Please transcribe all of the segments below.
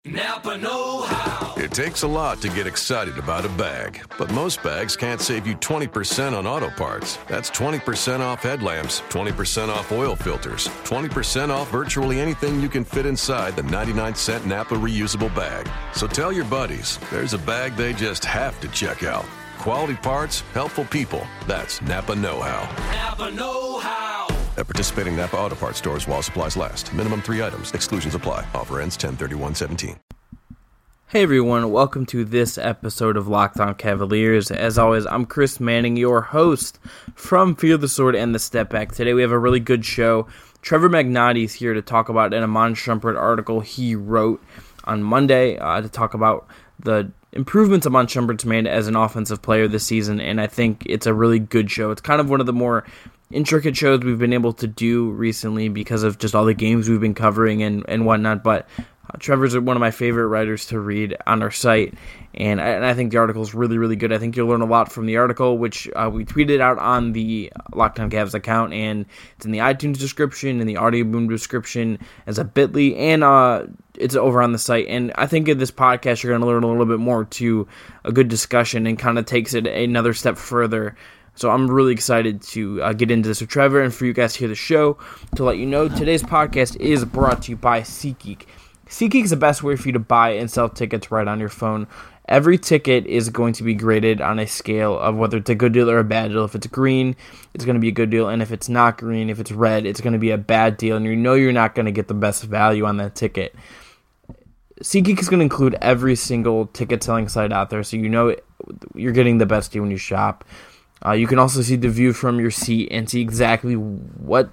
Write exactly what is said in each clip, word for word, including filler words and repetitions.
Napa know-how. It takes a lot to get excited about a bag, but most bags can't save you twenty percent on auto parts. That's twenty percent off headlamps, twenty percent off oil filters, twenty percent off virtually anything you can fit inside the ninety-nine cent Napa reusable bag. So tell your buddies, there's a bag they just have to check out. Quality parts, helpful people. That's Napa know-how. Napa know-how. At participating Napa Auto Parts stores while supplies last. Minimum three items. Exclusions apply. Offer ends ten thirty-one seventeen. Hey everyone, welcome to this episode of Locked On Cavaliers. As always, I'm Chris Manning, your host from Fear the Sword and the Step Back. Today we have a really good show. Trevor Magnotti is here to talk about an Iman Shumpert article he wrote on Monday uh, to talk about the improvements Iman Shumpert's made as an offensive player this season, and I think it's a really good show. It's kind of one of the more intricate shows we've been able to do recently because of just all the games we've been covering and, and whatnot, but uh, Trevor's one of my favorite writers to read on our site, and I, and I think the article is really, really good. I think you'll learn a lot from the article, which uh, we tweeted out on the Locked On Cavs account, and it's in the iTunes description, in the Audio Boom description, as a bit dot l y, and uh, it's over on the site. And I think in this podcast, you're going to learn a little bit more to a good discussion and kind of takes it another step further. So I'm really excited to uh, get into this with Trevor and for you guys to hear the show. To let you know, today's podcast is brought to you by SeatGeek. SeatGeek is the best way for you to buy and sell tickets right on your phone. Every ticket is going to be graded on a scale of whether it's a good deal or a bad deal. If it's green, it's going to be a good deal, and if it's not green, if it's red, it's going to be a bad deal, and you know you're not going to get the best value on that ticket. SeatGeek is going to include every single ticket selling site out there, so you know you're getting the best deal when you shop. Uh, you can also see the view from your seat and see exactly what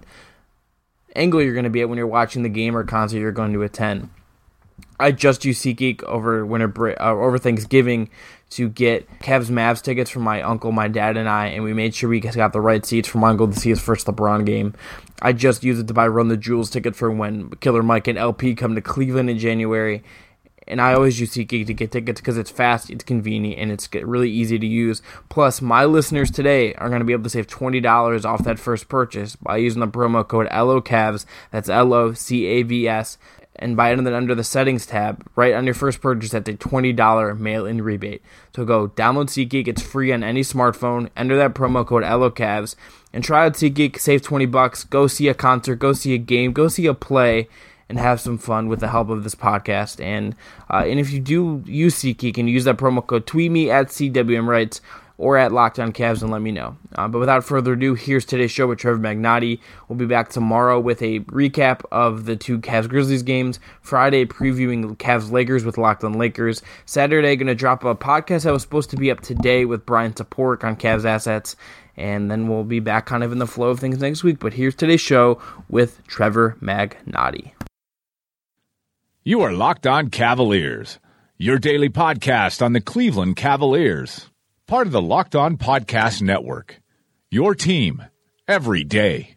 angle you're going to be at when you're watching the game or concert you're going to attend. I just used SeatGeek over winter break, uh, over Thanksgiving to get Cavs Mavs tickets for my uncle, my dad, and I, and we made sure we got the right seats for my uncle to see his first LeBron game. I just used it to buy Run the Jewels ticket for when Killer Mike and L P come to Cleveland in January. And I always use SeatGeek to get tickets because it's fast, it's convenient, and it's really easy to use. Plus, my listeners today are going to be able to save twenty dollars off that first purchase by using the promo code L O C A V S. That's L O C A V S. And by entering under the settings tab, right on your first purchase, that's a twenty dollars mail-in rebate. So go download SeatGeek. It's free on any smartphone. Enter that promo code L O C A V S and try out SeatGeek. Save twenty bucks. Go see a concert. Go see a game. Go see a play. And have some fun with the help of this podcast. And uh, and if you do use SeatGeek and use that promo code, tweet me at C W M Rights or at Locked On Cavs and let me know. Uh, but without further ado, here's today's show with Trevor Magnotti. We'll be back tomorrow with a recap of the two Cavs-Grizzlies games. Friday, previewing Cavs-Lakers with Locked On Lakers. Saturday, going to drop a podcast that was supposed to be up today with Brian Toporek on Cavs assets. And then we'll be back kind of in the flow of things next week. But here's today's show with Trevor Magnotti. You are Locked On Cavaliers, your daily podcast on the Cleveland Cavaliers, part of the Locked On Podcast Network, your team every day.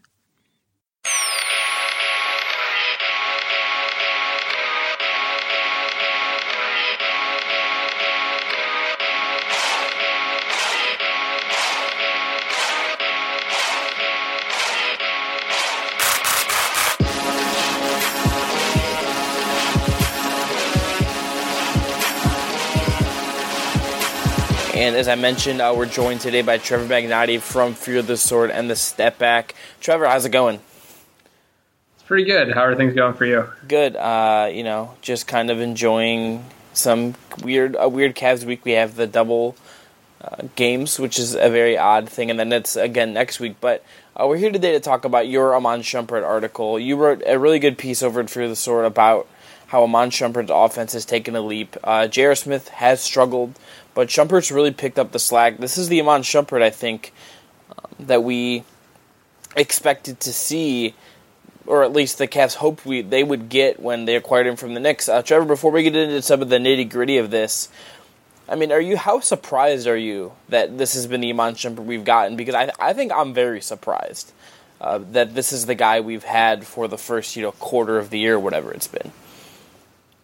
And as I mentioned, uh, we're joined today by Trevor Magnotti from Fear the Sword and the Step Back. Trevor, how's it going? It's pretty good. How are things going for you? Good. Uh, you know, just kind of enjoying some weird, a weird Cavs week. We have the double uh, games, which is a very odd thing, and then it's again next week. But uh, we're here today to talk about your Iman Shumpert article. You wrote a really good piece over at Fear the Sword about how Iman Shumpert's offense has taken a leap. Uh, J R. Smith has struggled, but Shumpert's really picked up the slack. This is the Iman Shumpert, I think, um, that we expected to see, or at least the Cavs hoped we they would get when they acquired him from the Knicks. Uh, Trevor, before we get into some of the nitty-gritty of this, I mean, are you how surprised are you that this has been the Iman Shumpert we've gotten? Because I I think I'm very surprised uh, that this is the guy we've had for the first you know quarter of the year, whatever it's been.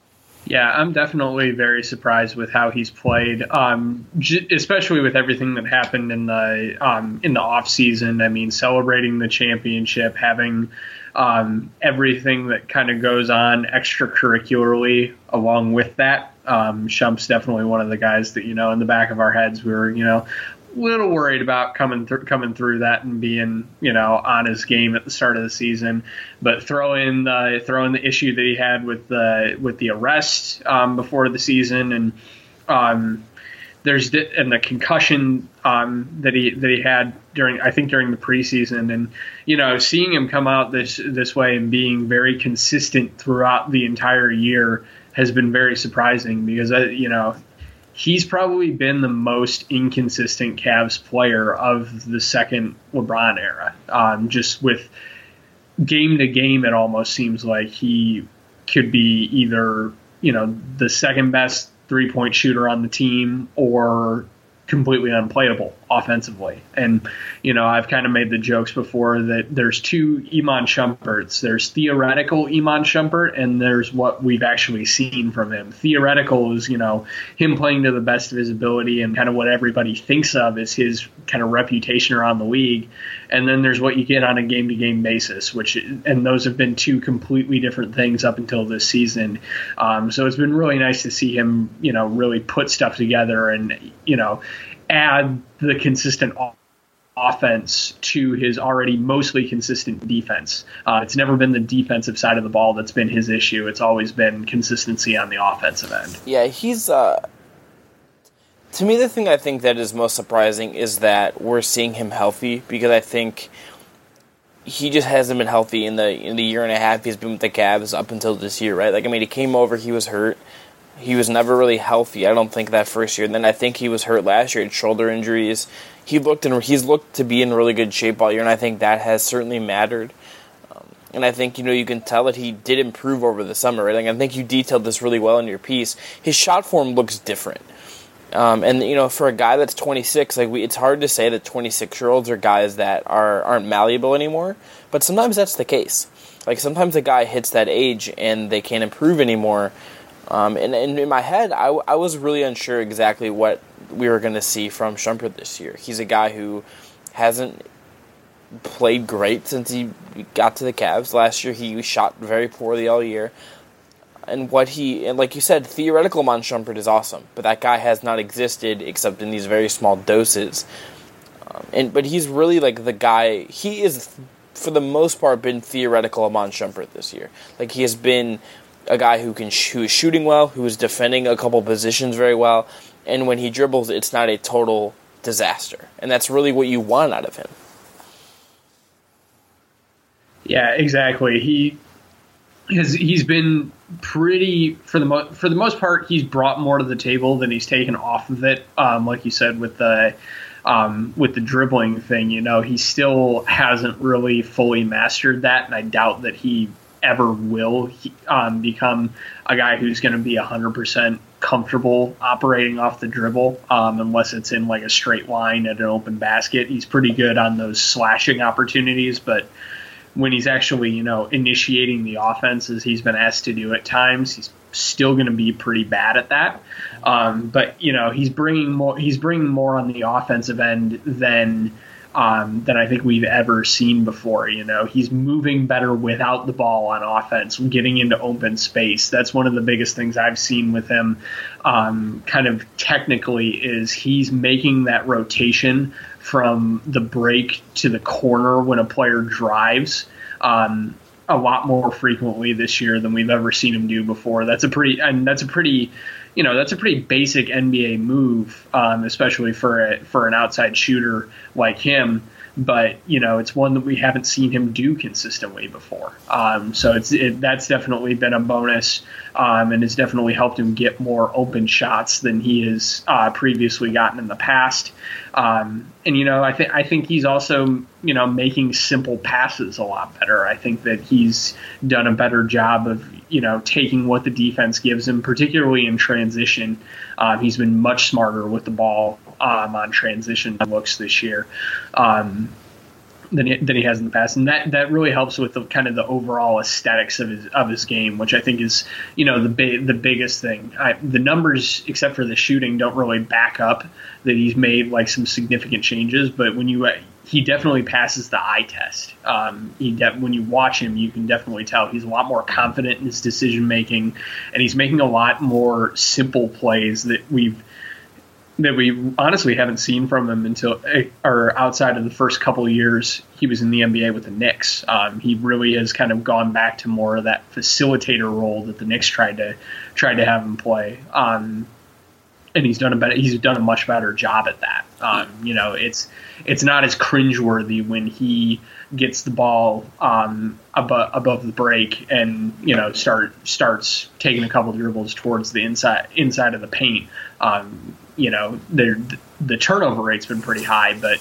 Yeah, I'm definitely very surprised with how he's played, um, j- especially with everything that happened in the um, in the off season. I mean, celebrating the championship, having um, everything that kind of goes on extracurricularly along with that. Um, Shump's definitely one of the guys that, you know, in the back of our heads, we were, you know, little worried about coming through coming through that and being, you know, on his game at the start of the season. But throw in the throw in the issue that he had with the with the arrest um, before the season, and um, there's and the concussion um, that he that he had during I think during the preseason, and you know, seeing him come out this this way and being very consistent throughout the entire year has been very surprising, because uh, you know, he's probably been the most inconsistent Cavs player of the second LeBron era. Um, just with game to game, it almost seems like he could be either, you know, the second best three-point shooter on the team or completely unplayable offensively. And, you know, I've kind of made the jokes before that there's two Iman Shumperts. There's theoretical Iman Shumpert, and there's what we've actually seen from him. Theoretical is, you know, him playing to the best of his ability and kind of what everybody thinks of as his kind of reputation around the league. And then there's what you get on a game-to-game basis, which, and those have been two completely different things up until this season. Um, so it's been really nice to see him, you know, really put stuff together and, you know, add the consistent offense to his already mostly consistent defense. Uh, it's never been the defensive side of the ball that's been his issue. It's always been consistency on the offensive end. Yeah, he's... Uh, to me, the thing I think that is most surprising is that we're seeing him healthy, because I think he just hasn't been healthy in the in the year and a half he's been with the Cavs up until this year, right? Like, I mean, he came over, he was hurt. He was never really healthy, I don't think, that first year. And then I think he was hurt last year, had shoulder injuries. He looked in, he's looked to be in really good shape all year, and I think that has certainly mattered. Um, and I think, you know, you can tell that he did improve over the summer, right? Like, I think you detailed this really well in your piece. His shot form looks different. Um, and, you know, for a guy that's twenty-six, like we, it's hard to say that twenty-six-year-olds are guys that are, aren't malleable anymore, but sometimes that's the case. Like, sometimes a guy hits that age and they can't improve anymore. Um, and, and in my head, I, I was really unsure exactly what we were going to see from Shumpert this year. He's a guy who hasn't played great since he got to the Cavs. Last year, he shot very poorly all year. And what he, and like you said, theoretical Iman Shumpert is awesome, but that guy has not existed except in these very small doses. Um, and but he's really like the guy. He is, for the most part, been theoretical Iman Shumpert this year. Like, he has been a guy who can sh- who is shooting well, who is defending a couple positions very well, and when he dribbles, it's not a total disaster. And that's really what you want out of him. Yeah, exactly. He has he's been pretty for the mo- for the most part. He's brought more to the table than he's taken off of it. Um, like you said, with the um, with the dribbling thing, you know, he still hasn't really fully mastered that, and I doubt that he ever will he, um, become a guy who's going to be one hundred percent comfortable operating off the dribble, um, unless it's in like a straight line at an open basket. He's pretty good on those slashing opportunities, but when he's actually, you know, initiating the offense as he's been asked to do at times, he's still going to be pretty bad at that. Um, but, you know, he's bringing more, he's bringing more on the offensive end than Um, than I think we've ever seen before. You know, he's moving better without the ball on offense, getting into open space. That's one of the biggest things I've seen with him, um, kind of technically, is he's making that rotation from the break to the corner when a player drives um, a lot more frequently this year than we've ever seen him do before. That's a pretty, and that's a pretty, you know, that's a pretty basic N B A move, um, especially for a, for an outside shooter like him. But, you know, it's one that we haven't seen him do consistently before. Um, so it's it, that's definitely been a bonus, um, and has definitely helped him get more open shots than he has uh, previously gotten in the past. Um, and, you know, I think I think he's also, you know, making simple passes a lot better. I think that he's done a better job of, you know, taking what the defense gives him, particularly in transition. Um, he's been much smarter with the ball um, on transition looks this year. Um, than he, than he has in the past, and that, that really helps with the kind of the overall aesthetics of his of his game, which I think is, you know, the big the biggest thing. I, the numbers, except for the shooting, don't really back up that he's made like some significant changes. But when you he definitely passes the eye test. Um, he de- when you watch him, you can definitely tell he's a lot more confident in his decision making, and he's making a lot more simple plays that we've. that we honestly haven't seen from him until or outside of the first couple of years he was in the N B A with the Knicks. Um, he really has kind of gone back to more of that facilitator role that the Knicks tried to tried to have him play. Um, and he's done a better, he's done a much better job at that. Um, you know, it's it's not as cringeworthy when he gets the ball um, above, above the break and, you know, start starts taking a couple dribbles towards the inside inside of the paint. Um, you know, the turnover rate's been pretty high, but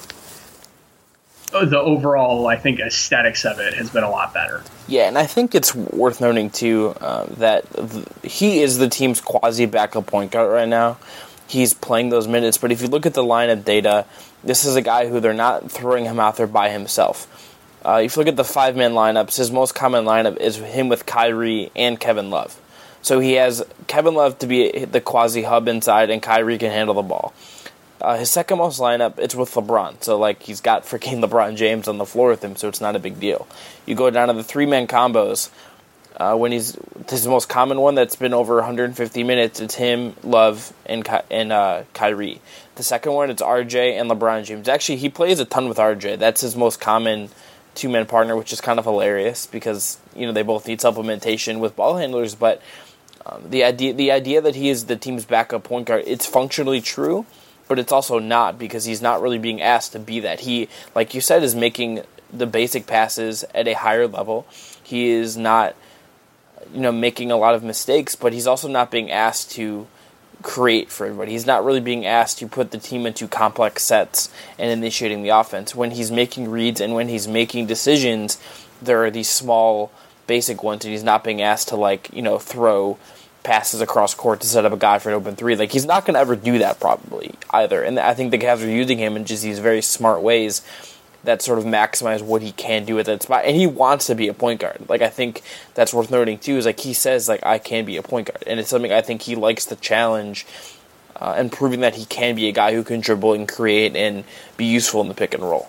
the overall, I think, aesthetics of it has been a lot better. Yeah, and I think it's worth noting, too, uh, that th- he is the team's quasi-backup point guard right now. He's playing those minutes, but if you look at the lineup data, this is a guy who they're not throwing him out there by himself. Uh, if you look at the five-man lineups, his most common lineup is him with Kyrie and Kevin Love. So he has Kevin Love to be the quasi-hub inside, and Kyrie can handle the ball. Uh, his second most lineup, it's with LeBron. So, like, he's got freaking LeBron James on the floor with him, so it's not a big deal. You go down to the three-man combos. Uh, when he's his most common one that's been over one hundred fifty minutes, it's him, Love, and Ky- and uh, Kyrie. The second one, it's R J and LeBron James. Actually, he plays a ton with R J. That's his most common two-man partner, which is kind of hilarious because, you know, they both need supplementation with ball handlers, but Um, the idea the idea that he is the team's backup point guard, it's functionally true, but it's also not because he's not really being asked to be that. He, like you said, is making the basic passes at a higher level. He is not, you know, making a lot of mistakes, but he's also not being asked to create for everybody. He's not really being asked to put the team into complex sets and initiating the offense. When he's making reads and when he's making decisions, there are these small basic ones, and he's not being asked to, like, you know, throw passes across court to set up a guy for an open three. Like, he's not going to ever do that probably either. And I think the Cavs are using him in just these very smart ways that sort of maximize what he can do at that spot. And he wants to be a point guard. Like, I think that's worth noting too, is like he says, like, I can be a point guard. And it's something I think he likes the challenge uh, and proving that he can be a guy who can dribble and create and be useful in the pick and roll.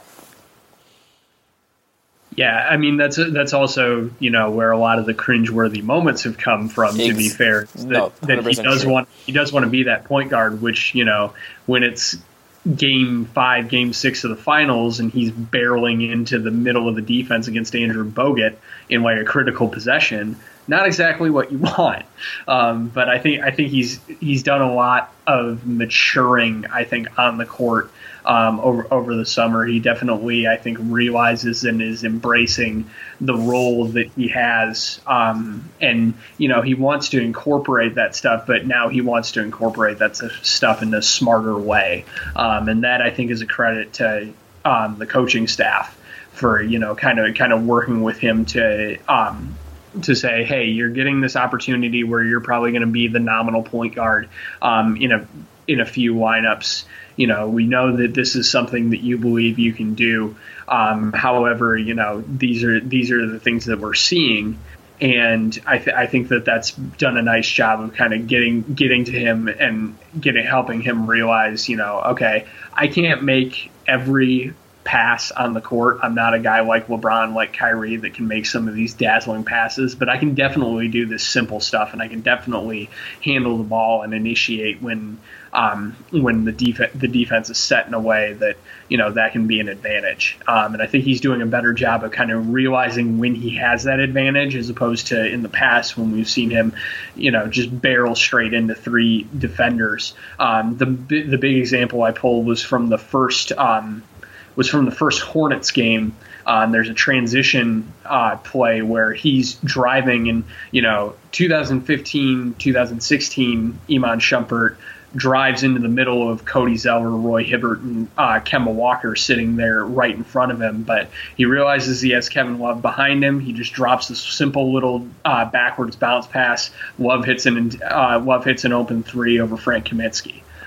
Yeah, I mean, that's that's also, you know, where a lot of the cringeworthy moments have come from, to be fair. That, no, that he does true. want he does want to be that point guard, which, you know, when it's game five, game six of the finals, and he's barreling into the middle of the defense against Andrew Bogut in like a critical possession, not exactly what you want. Um, but I think I think he's he's done a lot of maturing, I think, on the court. Um, over over the summer, he definitely, I think, realizes and is embracing the role that he has, um, and you know he wants to incorporate that stuff, but now he wants to incorporate that stuff in a smarter way, um, and that I think is a credit to um, the coaching staff for you know kind of kind of working with him to. Um, to say, hey, you're getting this opportunity where you're probably going to be the nominal point guard um, in a in a few lineups. You know, we know that this is something that you believe you can do. Um, however, you know, these are these are the things that we're seeing, and I, th- I think that that's done a nice job of kind of getting getting to him and getting helping him realize, you know, okay, I can't make every pass on the court. I'm not a guy like LeBron, like Kyrie, that can make some of these dazzling passes, but I can definitely do this simple stuff, and I can definitely handle the ball and initiate when um, when the def- the defense is set in a way that, you know, that can be an advantage. Um, and I think he's doing a better job of kind of realizing when he has that advantage, as opposed to in the past when we've seen him, you know, just barrel straight into three defenders. Um, the the big example I pulled was from the first um, was from the first Hornets game. Um, there's a transition uh, play where he's driving, and, you know, twenty fifteen, twenty sixteen, Iman Shumpert drives into the middle of Cody Zeller, Roy Hibbert, and uh, Kemba Walker sitting there right in front of him. But he realizes he has Kevin Love behind him. He just drops this simple little uh, backwards bounce pass. Love hits an uh, Love hits an open three over Frank Kaminsky.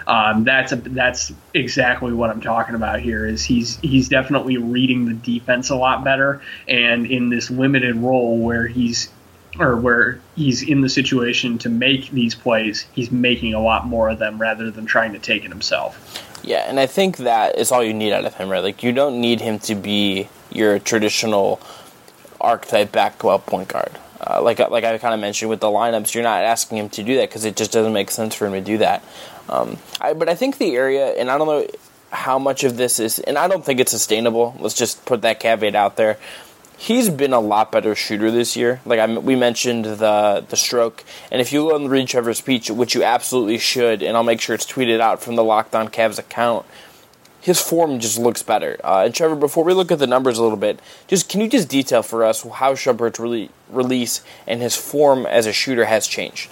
Um, that's a, that's exactly what I'm talking about here. Is he's he's definitely reading the defense a lot better, and in this limited role where he's or where he's in the situation to make these plays, he's making a lot more of them rather than trying to take it himself. Yeah, and I think that is all you need out of him, right? Like, you don't need him to be your traditional archetype back-up point guard. Uh, like like I kind of mentioned with the lineups, you're not asking him to do that because it just doesn't make sense for him to do that. Um, I, but I think the area, and I don't know how much of this is, and I don't think it's sustainable. Let's just put that caveat out there. He's been a lot better shooter this year. Like I, we mentioned the the stroke, and if you go and read Trevor's speech, which you absolutely should, and I'll make sure it's tweeted out from the Locked On Cavs account, his form just looks better. Uh, and Trevor, before we look at the numbers a little bit, just can you just detail for us how Shumpert's really release and his form as a shooter has changed?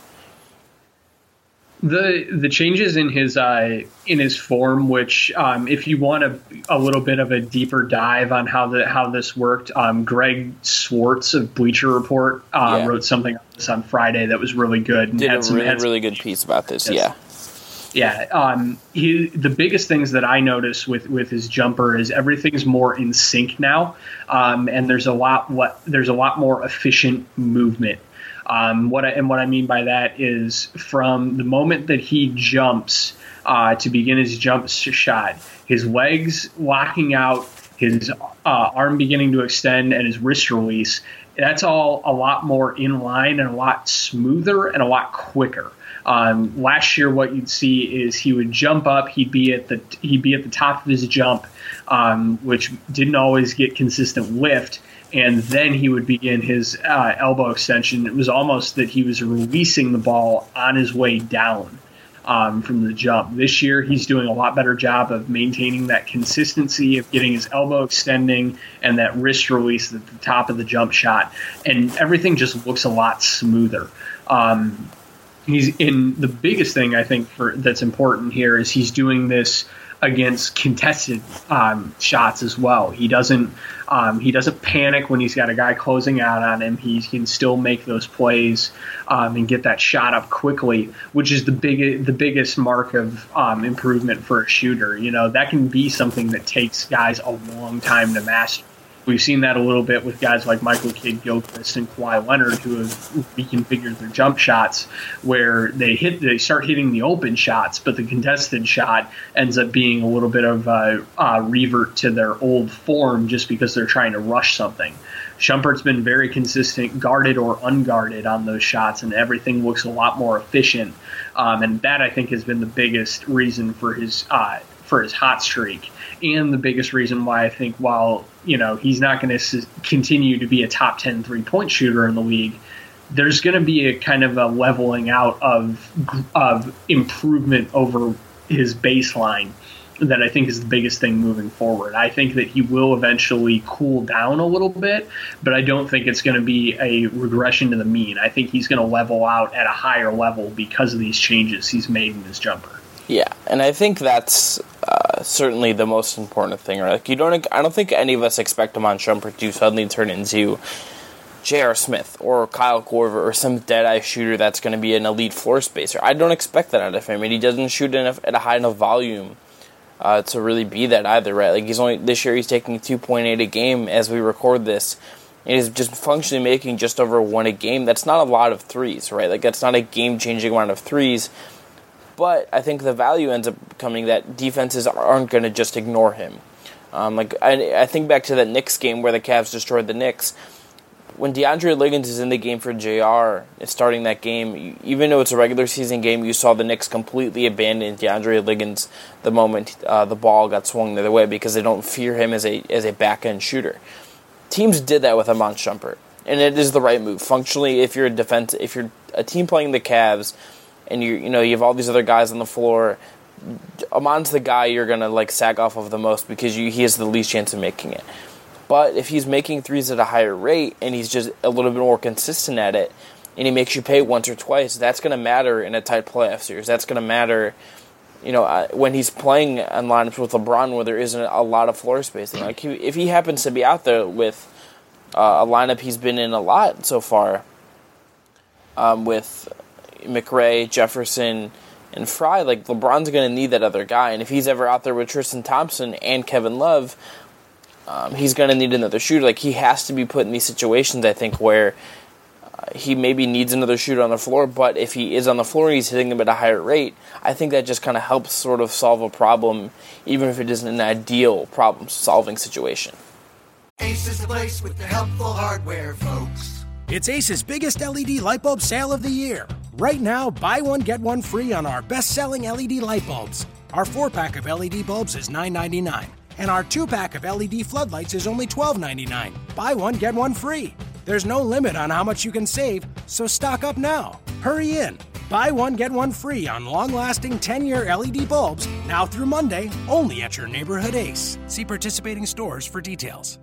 The the changes in his uh, in his form, which um, if you want a, a little bit of a deeper dive on how the how this worked, um, Greg Swartz of Bleacher Report uh, yeah. wrote something on this on Friday that was really good. And Did had a some, really had some, really good piece about this. Yes. Yeah, yeah. Um, he the biggest things that I notice with, with his jumper is everything's more in sync now, um, and there's a lot what there's a lot more efficient movement. Um, what I, and what I mean by that is from the moment that he jumps uh, to begin his jump shot, his legs locking out, his uh, arm beginning to extend, and his wrist release, that's all a lot more in line and a lot smoother and a lot quicker. Um, last year, what you'd see is he would jump up, he'd be at the he'd be at the top of his jump, um, which didn't always get consistent lift. And then he would begin his uh, elbow extension. It was almost that he was releasing the ball on his way down um, from the jump. This year, he's doing a lot better job of maintaining that consistency of getting his elbow extending and that wrist release at the top of the jump shot. And everything just looks a lot smoother. Um, he's in the biggest thing I think for that's important here is he's doing this against contested um, shots as well. He doesn't um, he doesn't panic when he's got a guy closing out on him. He can still make those plays um, and get that shot up quickly, which is the big the biggest mark of um, improvement for a shooter. You know, that can be something that takes guys a long time to master. We've seen that a little bit with guys like Michael Kidd-Gilchrist and Kawhi Leonard, who have reconfigured their jump shots, where they hit, they start hitting the open shots, but the contested shot ends up being a little bit of a, a revert to their old form, just because they're trying to rush something. Shumpert's been very consistent, guarded or unguarded, on those shots, and everything looks a lot more efficient. Um, and that, I think, has been the biggest reason for his uh, for his hot streak. And the biggest reason why I think while, you know, he's not going to continue to be a top ten three-point shooter in the league, there's going to be a kind of a leveling out of of improvement over his baseline that I think is the biggest thing moving forward. I think that he will eventually cool down a little bit, but I don't think it's going to be a regression to the mean. I think he's going to level out at a higher level because of these changes he's made in his jumper. Yeah, and I think that's uh, certainly the most important thing. Right? Like you don't, I don't think any of us expect Iman Shumpert to suddenly turn into J R. Smith or Kyle Korver or some dead-eye shooter that's going to be an elite floor spacer. I don't expect that out of him, and he doesn't shoot enough at a high enough volume uh, to really be that either. Right? Like he's only this year he's taking two point eight a game as we record this. And he's just functionally making just over one a game. That's not a lot of threes, right? Like that's not a game-changing amount of threes. But I think the value ends up coming that defenses aren't going to just ignore him. Um, like I, I think back to that Knicks game where the Cavs destroyed the Knicks. When DeAndre Liggins is in the game for J R, starting that game, even though it's a regular season game, you saw the Knicks completely abandon DeAndre Liggins the moment uh, the ball got swung the other way because they don't fear him as a as a back-end shooter. Teams did that with Iman Shumpert, and it is the right move. Functionally, if you're a defense, if you're a team playing the Cavs, and you you know you have all these other guys on the floor, Amon's the guy you're gonna like sag off of the most because you, he has the least chance of making it. But if he's making threes at a higher rate and he's just a little bit more consistent at it, and he makes you pay once or twice, that's gonna matter in a tight playoff series. That's gonna matter, you know, uh, when he's playing on lineups with LeBron where there isn't a lot of floor spacing. Like he, if he happens to be out there with uh, a lineup he's been in a lot so far, um, with McRae, Jefferson, and Fry, like LeBron's going to need that other guy. And if he's ever out there with Tristan Thompson and Kevin Love, um, he's going to need another shooter. Like, he has to be put in these situations, I think, where uh, he maybe needs another shooter on the floor, but if he is on the floor and he's hitting them at a higher rate, I think that just kind of helps sort of solve a problem, even if it isn't an ideal problem-solving situation. Ace is the place with the helpful hardware, folks. It's Ace's biggest L E D light bulb sale of the year. Right now, buy one, get one free on our best-selling L E D light bulbs. Our four-pack of L E D bulbs is nine ninety-nine, and our two-pack of L E D floodlights is only twelve ninety-nine. Buy one, get one free. There's no limit on how much you can save, so stock up now. Hurry in. Buy one, get one free on long-lasting ten-year L E D bulbs, now through Monday, only at your neighborhood Ace. See participating stores for details.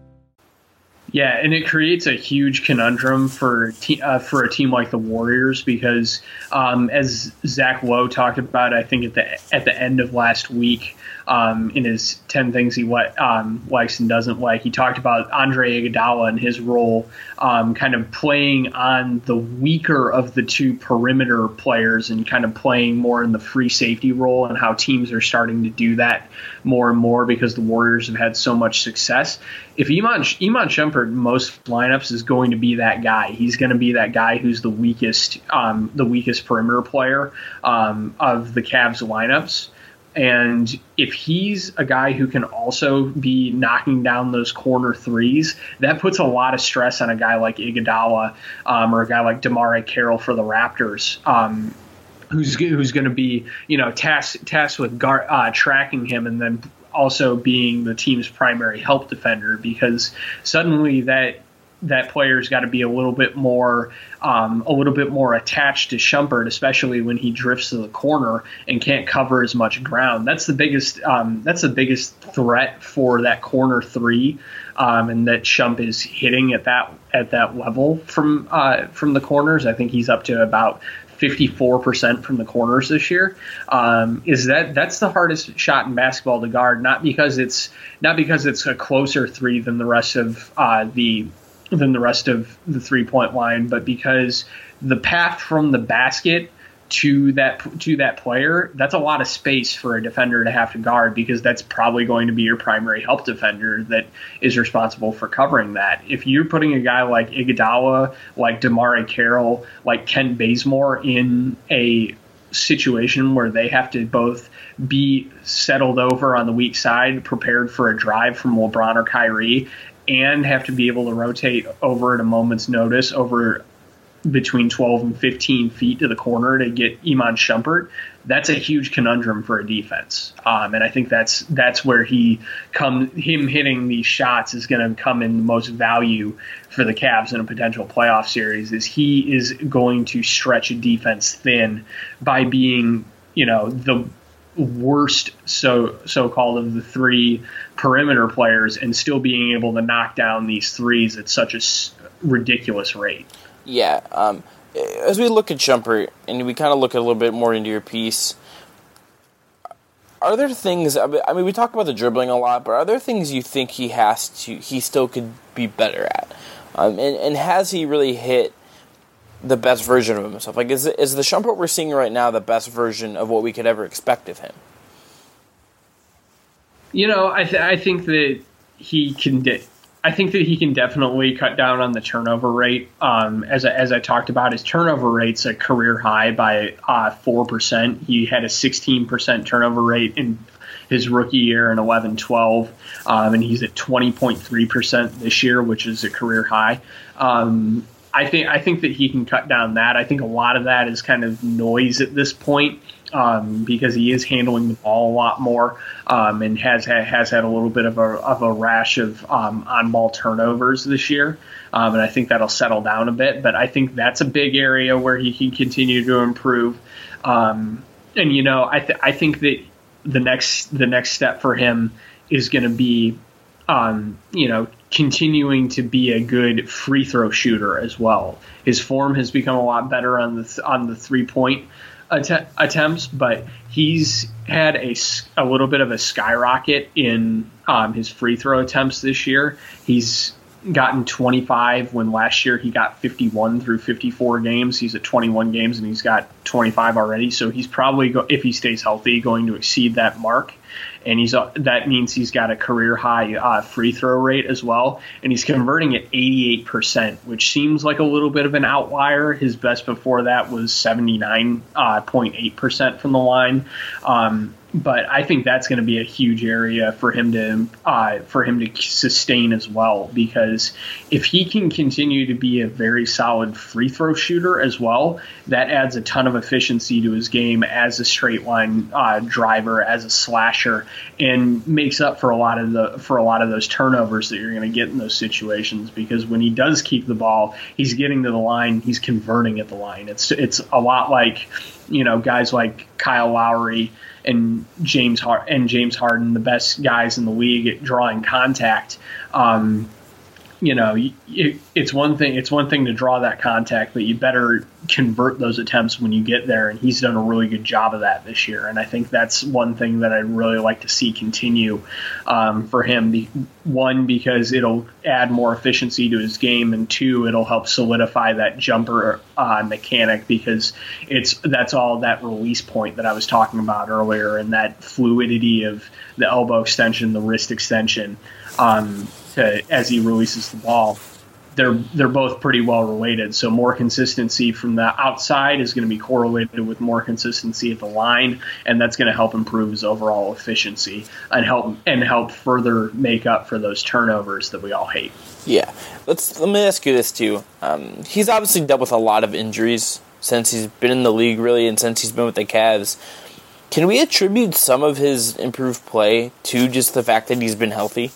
Yeah, and it creates a huge conundrum for te- uh, for a team like the Warriors because, um, as Zach Lowe talked about, I think at the at the end of last week, um, in his ten things he li- um, likes and doesn't like, he talked about Andre Iguodala and his role, um, kind of playing on the weaker of the two perimeter players and kind of playing more in the free safety role, and how teams are starting to do that more and more because the Warriors have had so much success. If Iman Iman Shumpert, most lineups, is going to be that guy. He's going to be that guy who's the weakest, um, the weakest perimeter player um, of the Cavs lineups. And if he's a guy who can also be knocking down those corner threes, that puts a lot of stress on a guy like Iguodala um, or a guy like DeMar Carroll for the Raptors. Um, who's who's going to be, you know, tasked tasked with guard, uh, tracking him and then also being the team's primary help defender, because suddenly that that player's got to be a little bit more um, a little bit more attached to Shumpert, especially when he drifts to the corner and can't cover as much ground. That's the biggest um, that's the biggest threat for that corner three, um, and that Shump is hitting at that at that level from uh, from the corners. I think he's up to about fifty-four percent from the corners this year. Um, is that that's the hardest shot in basketball to guard, not because it's not because it's a closer three than the rest of uh, the than the rest of the three-point line, but because the path from the basket to that to that player, that's a lot of space for a defender to have to guard, because that's probably going to be your primary help defender that is responsible for covering that. If you're putting a guy like Iguodala, like DeMar Carroll, like Kent Bazemore in a situation where they have to both be settled over on the weak side, prepared for a drive from LeBron or Kyrie, and have to be able to rotate over at a moment's notice over between twelve and fifteen feet to the corner to get Iman Shumpert, that's a huge conundrum for a defense. Um, and I think that's that's where he come him hitting these shots is going to come in the most value for the Cavs in a potential playoff series, is he is going to stretch a defense thin by being, you know, the worst so so-called of the three perimeter players and still being able to knock down these threes at such a s- ridiculous rate. Yeah, um, as we look at Shumpert and we kind of look a little bit more into your piece, are there things, I mean, we talk about the dribbling a lot, but are there things you think he has to, he still could be better at? Um, and, and has he really hit the best version of himself? Like, is is the Shumpert we're seeing right now the best version of what we could ever expect of him? You know, I th- I think that he can. De- I think that he can definitely cut down on the turnover rate. Um, as I, as I talked about, his turnover rate's a career high by uh, four percent. He had a sixteen percent turnover rate in his rookie year in eleven twelve, um, and he's at twenty point three percent this year, which is a career high. Um, I think I think that he can cut down that. I think a lot of that is kind of noise at this point, um, because he is handling the ball a lot more, um, and has ha- has had a little bit of a of a rash of um, on ball turnovers this year, um, and I think that'll settle down a bit. But I think that's a big area where he can continue to improve. Um, and you know, I th- I think that the next the next step for him is going to be, um, you know, continuing to be a good free throw shooter as well. His form has become a lot better on the th- on the three point att- attempts, but he's had a, a little bit of a skyrocket in um, his free throw attempts this year. He's gotten twenty-five when last year he got fifty-one through fifty-four games. He's at twenty-one games and he's got twenty-five already. So he's probably, go, if he stays healthy, going to exceed that mark. And he's uh, that means he's got a career high uh, free throw rate as well. And he's converting at eighty-eight percent, which seems like a little bit of an outlier. His best before that was seventy-nine point eight percent from the line. Um, But I think that's going to be a huge area for him to uh, for him to sustain as well, because if he can continue to be a very solid free throw shooter as well, that adds a ton of efficiency to his game as a straight line uh, driver, as a slasher, and makes up for a lot of the for a lot of those turnovers that you're going to get in those situations. Because when he does keep the ball, he's getting to the line, he's converting at the line. It's it's a lot like, you know, guys like Kyle Lowry and James Har- and James Harden, the best guys in the league at drawing contact. Um, you know, it, it's one thing. It's one thing to draw that contact, but you better convert those attempts when you get there. And he's done a really good job of that this year. And I think that's one thing that I'd really like to see continue um, for him. The, one, because it'll add more efficiency to his game, and two, it'll help solidify that jumper uh, mechanic, because it's that's all that release point that I was talking about earlier, and that fluidity of the elbow extension, the wrist extension. Um, To, as he releases the ball, they're they're both pretty well related. So more consistency from the outside is going to be correlated with more consistency at the line, and that's going to help improve his overall efficiency and help and help further make up for those turnovers that we all hate. Yeah, let's let me ask you this too. Um, he's obviously dealt with a lot of injuries since he's been in the league, really, and since he's been with the Cavs. Can we attribute some of his improved play to just the fact that he's been healthy?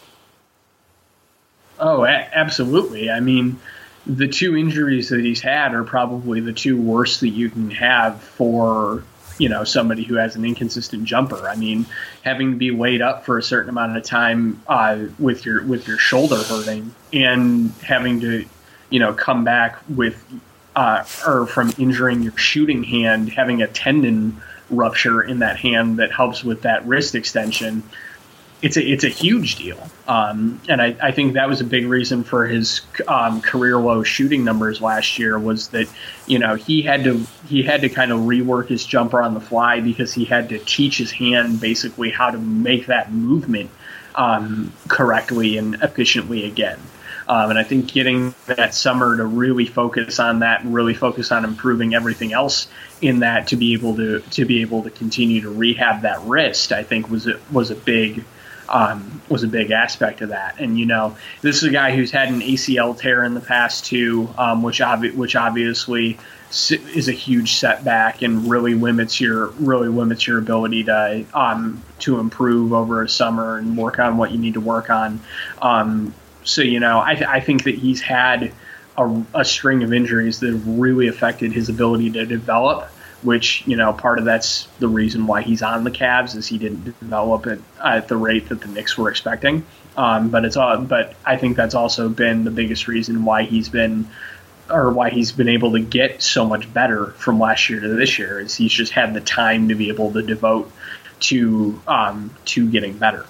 Oh, a- absolutely. I mean, the two injuries that he's had are probably the two worst that you can have for, you know, somebody who has an inconsistent jumper. I mean, having to be laid up for a certain amount of time uh, with your with your shoulder hurting, and having to, you know, come back with uh, or from injuring your shooting hand, having a tendon rupture in that hand that helps with that wrist extension. It's a it's a huge deal, um, and I, I think that was a big reason for his um, career low shooting numbers last year, was that, you know, he had to he had to kind of rework his jumper on the fly, because he had to teach his hand basically how to make that movement um, correctly and efficiently again. Um, and I think getting that summer to really focus on that and really focus on improving everything else in that, to be able to to be able to continue to rehab that wrist, I think was a, was a big. Um, was a big aspect of that. And, you know, this is a guy who's had an A C L tear in the past too, um, which obvi- which obviously is a huge setback and really limits your really limits your ability to um, to improve over a summer and work on what you need to work on. Um, so, you know, I, th- I think that he's had a, a string of injuries that have really affected his ability to develop, which, you know, part of that's the reason why he's on the Cavs, is he didn't develop it at the rate that the Knicks were expecting. Um, but it's all, but I think that's also been the biggest reason why he's been, or why he's been able to get so much better from last year to this year, is he's just had the time to be able to devote to um, to getting better.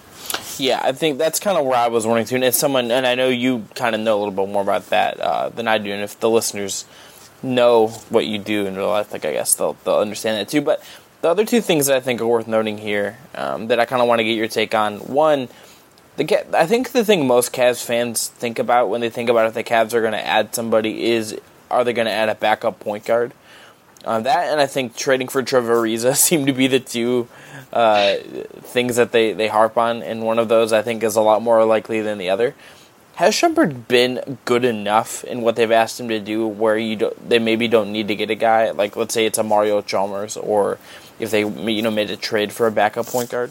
Yeah, I think that's kind of where I was wanting to. And as someone, and I know you kind of know a little bit more about that uh, than I do, and if the listeners know what you do in real life, like, I guess they'll they'll understand that too. But the other two things that I think are worth noting here, um, that I kind of want to get your take on. One, the I think the thing most Cavs fans think about when they think about if the Cavs are going to add somebody is, are they going to add a backup point guard? Uh, that, and I think trading for Trevor Ariza seem to be the two uh, things that they, they harp on, and one of those I think is a lot more likely than the other. Has Shumpert been good enough in what they've asked him to do, where you don't, they maybe don't need to get a guy, like, let's say it's a Mario Chalmers, or if they, you know, made a trade for a backup point guard?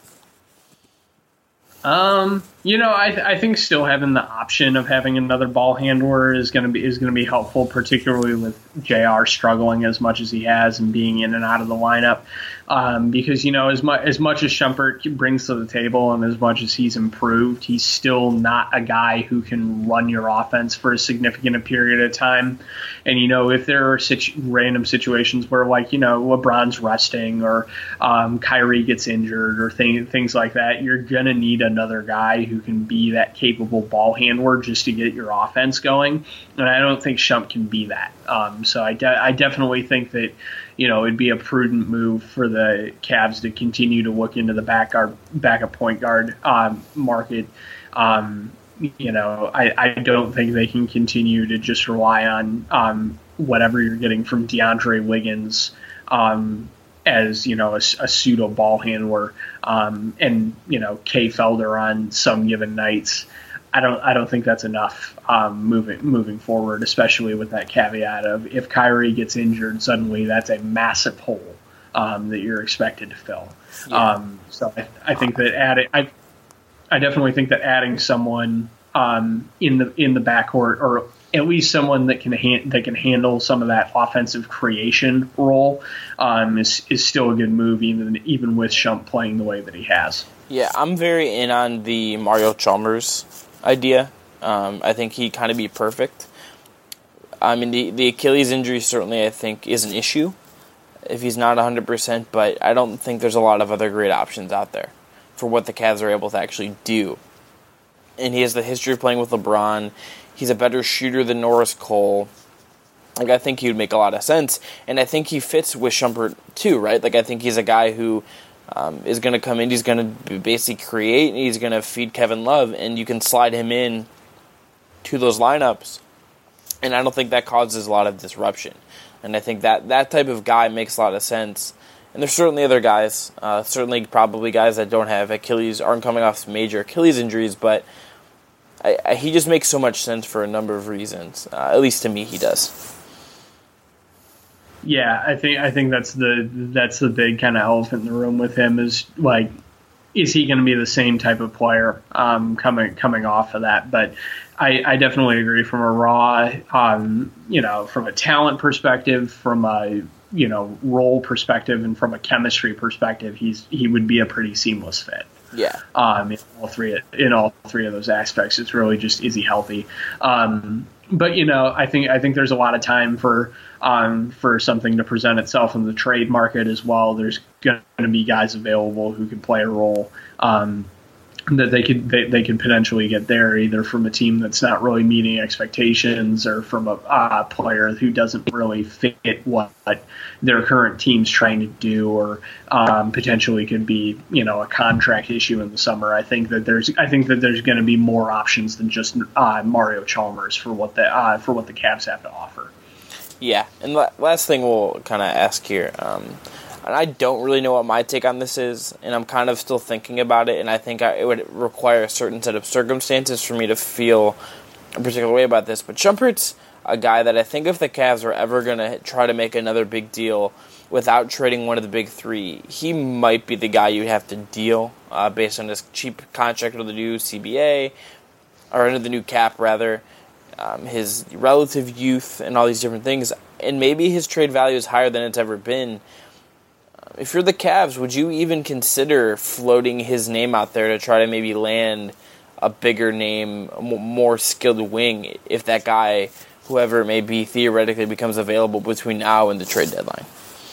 Um, you know, I I think still having the option of having another ball handler is going to be is going to be helpful, particularly with J R struggling as much as he has and being in and out of the lineup. Um, because, you know, as much as much as Shumpert brings to the table and as much as he's improved, he's still not a guy who can run your offense for a significant period of time. And, you know, if there are situ- random situations where, like, you know, LeBron's resting, or um, Kyrie gets injured, or th- things like that, you're going to need another guy who who can be that capable ball handler just to get your offense going. And I don't think Shump can be that. Um, so I, de- I definitely think that, you know, it'd be a prudent move for the Cavs to continue to look into the back guard, backup point guard um, market. Um, you know, I, I don't think they can continue to just rely on um, whatever you're getting from DeAndre Wiggins um, as, you know, a, a pseudo ball handler um, and, you know, Kay Felder on some given nights. I don't I don't think that's enough um, moving moving forward, especially with that caveat of if Kyrie gets injured, suddenly that's a massive hole um, that you're expected to fill. Yeah. Um, so I, I think that adding I I definitely think that adding someone um, in the in the backcourt, or at least someone that can ha- that can handle some of that offensive creation role, um, is is still a good move, even even with Shump playing the way that he has. Yeah, I'm very in on the Mario Chalmers idea. Um, I think he'd kind of be perfect. I mean, the, the Achilles injury certainly, I think, is an issue if he's not one hundred percent, but I don't think there's a lot of other great options out there for what the Cavs are able to actually do. And he has the history of playing with LeBron. He's a better shooter than Norris Cole. Like, I think he would make a lot of sense. And I think he fits with Shumpert, too, right? Like, I think he's a guy who um, is going to come in, he's going to basically create, and he's going to feed Kevin Love, and you can slide him in to those lineups. And I don't think that causes a lot of disruption. And I think that that type of guy makes a lot of sense. And there's certainly other guys, uh, certainly probably guys that don't have Achilles, aren't coming off major Achilles injuries, but I, I, he just makes so much sense for a number of reasons. Uh, at least to me, he does. Yeah, I think I think that's the that's the big kind of elephant in the room with him is, like, is he going to be the same type of player um, coming coming off of that? But I, I definitely agree from a raw, um, you know, from a talent perspective, from a you know role perspective, and from a chemistry perspective, he's he would be a pretty seamless fit. Yeah. Um, in all three in all three of those aspects, it's really just, is he healthy? Um, but you know, I think I think there's a lot of time for um, for something to present itself in the trade market as well. There's going to be guys available who can play a role um, that they could they, they could potentially get there, either from a team that's not really meeting expectations, or from a uh, player who doesn't really fit what their current team's trying to do, or um, potentially could be, you know, a contract issue in the summer. I think that there's I think that there's going to be more options than just uh, Mario Chalmers for what the uh, for what the Cavs have to offer. Yeah, and la- last thing we'll kind of ask here. Um, And I don't really know what my take on this is, and I'm kind of still thinking about it, and I think I, it would require a certain set of circumstances for me to feel a particular way about this. But Shumpert's a guy that I think if the Cavs were ever going to try to make another big deal without trading one of the big three, he might be the guy you'd have to deal uh, based on his cheap contract under the new C B A, or under the new cap, rather, um, his relative youth, and all these different things. And maybe his trade value is higher than it's ever been. If you're the Cavs, would you even consider floating his name out there to try to maybe land a bigger name, a more skilled wing, if that guy, whoever it may be, theoretically becomes available between now and the trade deadline?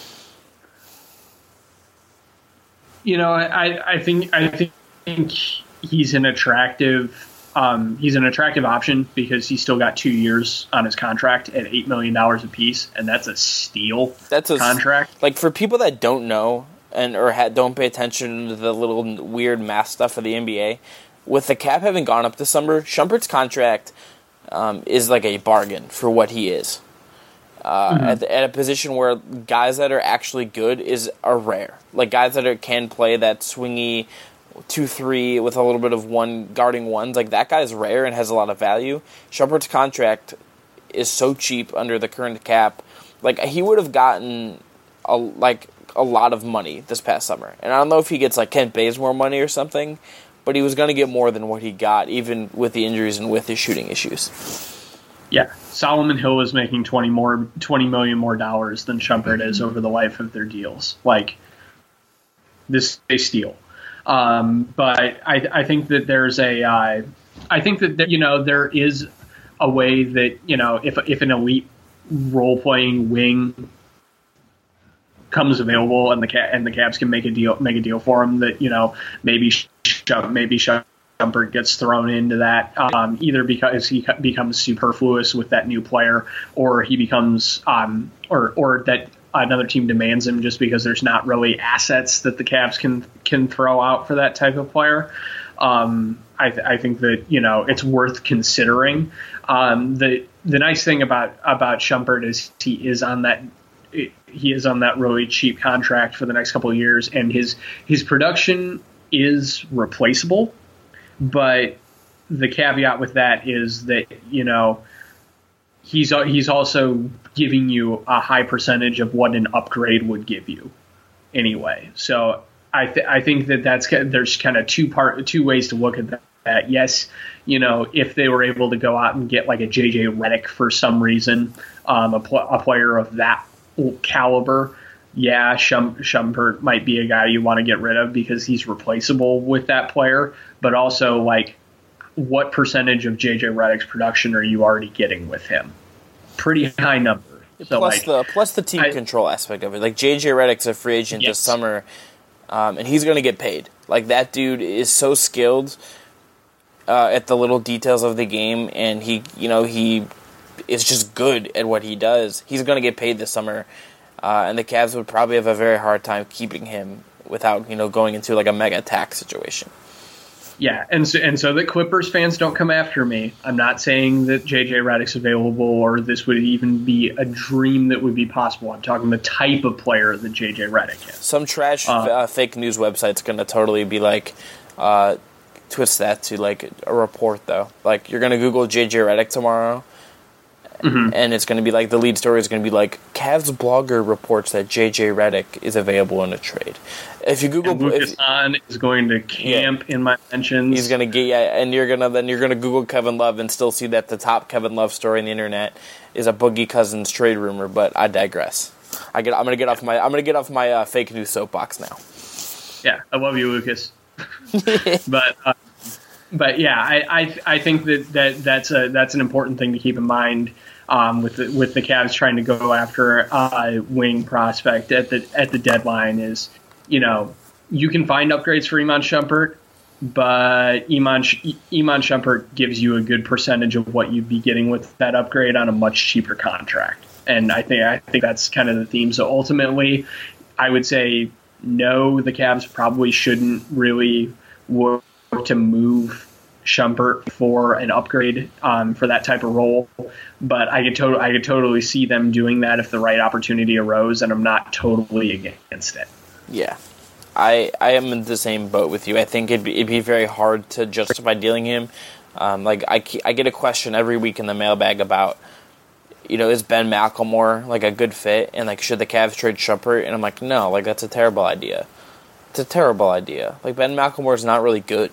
You know, I, I think I think he's an attractive um, he's an attractive option because he's still got two years on his contract at eight million dollars apiece, and that's a steal. That's a contract. Like, for people that don't know and or ha- don't pay attention to the little weird math stuff of the N B A, with the cap having gone up this summer, Shumpert's contract um, is like a bargain for what he is. Uh, mm-hmm. at, the, at a position where guys that are actually good is are rare. Like, guys that are, can play that swingy two three with a little bit of one guarding ones, like, that guy's rare and has a lot of value. Shumpert's contract is so cheap under the current cap. Like, he would have gotten a, like a lot of money this past summer. And I don't know if he gets like Kent Bazemore money or something, but he was going to get more than what he got, even with the injuries and with his shooting issues. Yeah, Solomon Hill is making twenty more, twenty million more dollars than Shumpert is over the life of their deals. Like, this is a steal. Um, but I, I think that there's a, uh, I think that there, you know there is a way that, you know if if an elite role playing wing comes available and the and the Cavs can make a deal make a deal for him, that, you know maybe Shump, maybe Shump Shumpert gets thrown into that, um, either because he becomes superfluous with that new player, or he becomes, um, or or that another team demands him just because there's not really assets that the Cavs can can throw out for that type of player. Um, I, th- I think that, you know, it's worth considering. Um, the the nice thing about about Shumpert is he is on that he is on that really cheap contract for the next couple of years, and his his production is replaceable. But the caveat with that is that, you know, he's he's also giving you a high percentage of what an upgrade would give you anyway. So I th- I think that that's there's kind of two part two ways to look at that. That. Yes, you know, if they were able to go out and get like a J J Redick for some reason, um, a, pl- a player of that caliber, yeah, Schum- Shumpert might be a guy you want to get rid of because he's replaceable with that player. But also, like, what percentage of J J Redick's production are you already getting with him? Pretty high number. So, plus like, the plus the team I, control aspect of it. Like J J Redick's a free agent yes. this summer, um, and he's going to get paid. Like, that dude is so skilled uh, at the little details of the game, and he, you know, he is just good at what he does. He's going to get paid this summer, uh, and the Cavs would probably have a very hard time keeping him without, you know, going into like a mega tax situation. Yeah, and so and so that Clippers fans don't come after me. I'm not saying that J J Redick's available or this would even be a dream that would be possible. I'm talking the type of player that J J Redick is. Some trash uh, uh, fake news website's going to totally be like, uh, twist that to like a report though. Like, you're going to Google J J Redick tomorrow, mm-hmm. and it's going to be like, the lead story is going to be like, Cavs blogger reports that J J Redick is available in a trade. If you Google, and Lucas if, Hahn is going to camp yeah, in my mentions. He's going to get, yeah, and you're gonna then you're going to Google Kevin Love and still see that the top Kevin Love story on the internet is a Boogie Cousins trade rumor. But I digress. I get, I'm going to get off my, I'm going to get off my uh, fake news soapbox now. Yeah, I love you, Lucas. but, uh, but yeah, I, I, I think that, that that's a that's an important thing to keep in mind. Um, with the, with the Cavs trying to go after a uh, wing prospect at the at the deadline is, you know, you can find upgrades for Iman Shumpert, but Iman Iman Shumpert gives you a good percentage of what you'd be getting with that upgrade on a much cheaper contract. And I think I think that's kind of the theme. So ultimately, I would say no, the Cavs probably shouldn't really work to move Shumpert for an upgrade um, for that type of role, but I could to- I could totally see them doing that if the right opportunity arose, and I'm not totally against it. Yeah, I I am in the same boat with you. I think it'd be, it'd be very hard to justify dealing him. Um, like I, I get a question every week in the mailbag about, you know, is Ben McLemore like a good fit, and like should the Cavs trade Shumpert? And I'm like, no, like that's a terrible idea. It's a terrible idea. Like Ben McLemore is not really good.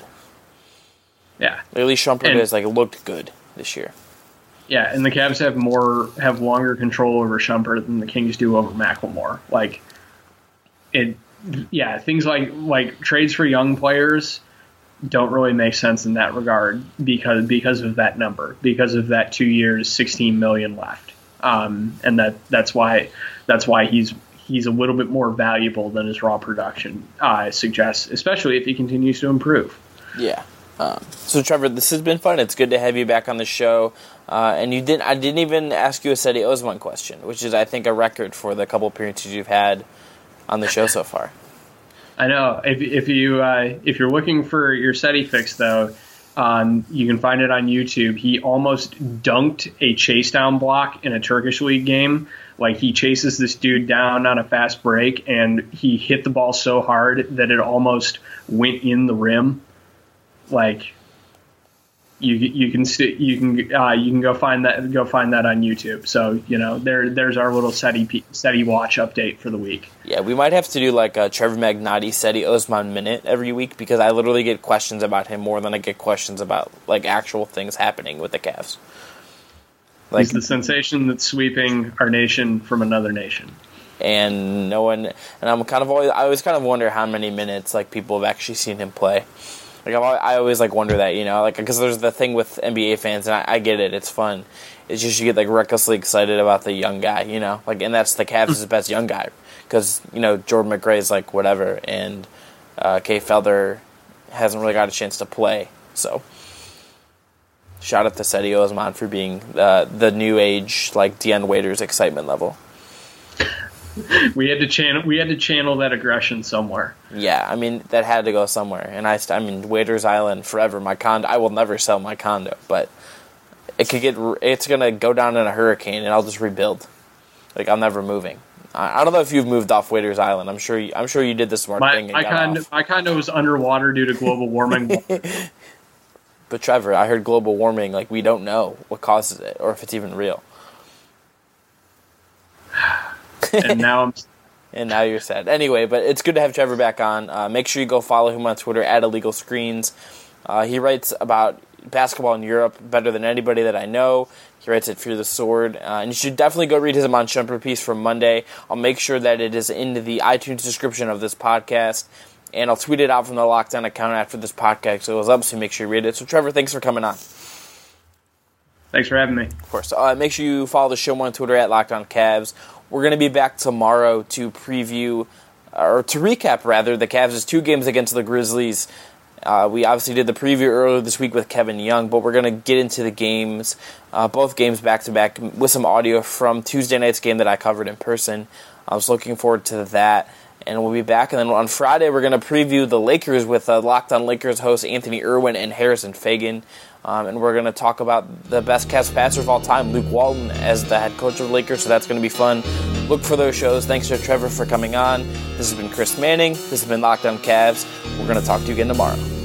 Yeah, at least Shumpert and, has like looked good this year. Yeah, and the Cavs have more have longer control over Shumpert than the Kings do over McLemore. Like it, yeah, things like like trades for young players don't really make sense in that regard because because of that number, because of that two years, sixteen million left, um, and that that's why that's why he's he's a little bit more valuable than his raw production uh, suggests, especially if he continues to improve. Yeah. Um, so Trevor, this has been fun. It's good to have you back on the show. Uh, and you didn't. I didn't even ask you a Cedi Osman question, which is, I think, a record for the couple appearances you've had on the show so far. I know. If if you uh, if you're looking for your Cedi fix, though, um, you can find it on YouTube. He almost dunked a chase down block in a Turkish league game. Like, he chases this dude down on a fast break, and he hit the ball so hard that it almost went in the rim. Like, you you can st- you can uh, you can go find that go find that on YouTube. So, you know, there there's our little Cedi Cedi watch update for the week. Yeah, we might have to do like a Trevor Magnotti Cedi Osman minute every week, because I literally get questions about him more than I get questions about like actual things happening with the Cavs. Like, he's the sensation that's sweeping our nation from another nation. And no one, and I'm kind of always I always kind of wonder how many minutes like people have actually seen him play. Like, I always like wonder that, you know, like, because there's the thing with N B A fans, and I, I get it, it's fun. It's just you get like recklessly excited about the young guy, you know, like, and that's the Cavs' best young guy, because, you know, Jordan McRae is like whatever, and uh, Kay Felder hasn't really got a chance to play, So, shout out to Cedi Osman for being uh, the new age, like, Dion Waiters excitement level. We had to channel. We had to channel that aggression somewhere. Yeah, I mean that had to go somewhere. And I, I mean, Waiters Island forever. My condo. I will never sell my condo, but it could get. It's gonna go down in a hurricane, and I'll just rebuild. Like I'm never moving. I, I don't know if you've moved off Waiters Island. I'm sure. You, I'm sure you did the smart my, thing. And my got condo. off. My condo was underwater due to global warming. But Trevor, I heard global warming. Like we don't know what causes it, or if it's even real. And now I'm. And now you're sad. Anyway, but it's good to have Trevor back on. Uh, make sure you go follow him on Twitter at Illegal Screens. Uh, he writes about basketball in Europe better than anybody that I know. He writes at Fear the Sword. Uh, and you should definitely go read his Iman Shumpert piece from Monday. I'll make sure that it is in the iTunes description of this podcast. And I'll tweet it out from the Lockdown account after this podcast goes up, so make sure you read it. So, Trevor, thanks for coming on. Thanks for having me. Of course. Uh, make sure you follow the show on Twitter at Lockdown Cavs. We're going to be back tomorrow to preview, or to recap, rather, the Cavs' two games against the Grizzlies. Uh, we obviously did the preview earlier this week with Kevin Young, but we're going to get into the games, uh, both games back-to-back, with some audio from Tuesday night's game that I covered in person. I was looking forward to that, and we'll be back. And then on Friday, we're going to preview the Lakers with uh, Locked On Lakers host Anthony Irwin and Harrison Fagan. Um, and we're going to talk about the best Cavs passer of all time, Luke Walton, as the head coach of the Lakers, so that's going to be fun. Look for those shows. Thanks to Trevor for coming on. This has been Chris Manning. This has been Locked On Cavs. We're going to talk to you again tomorrow.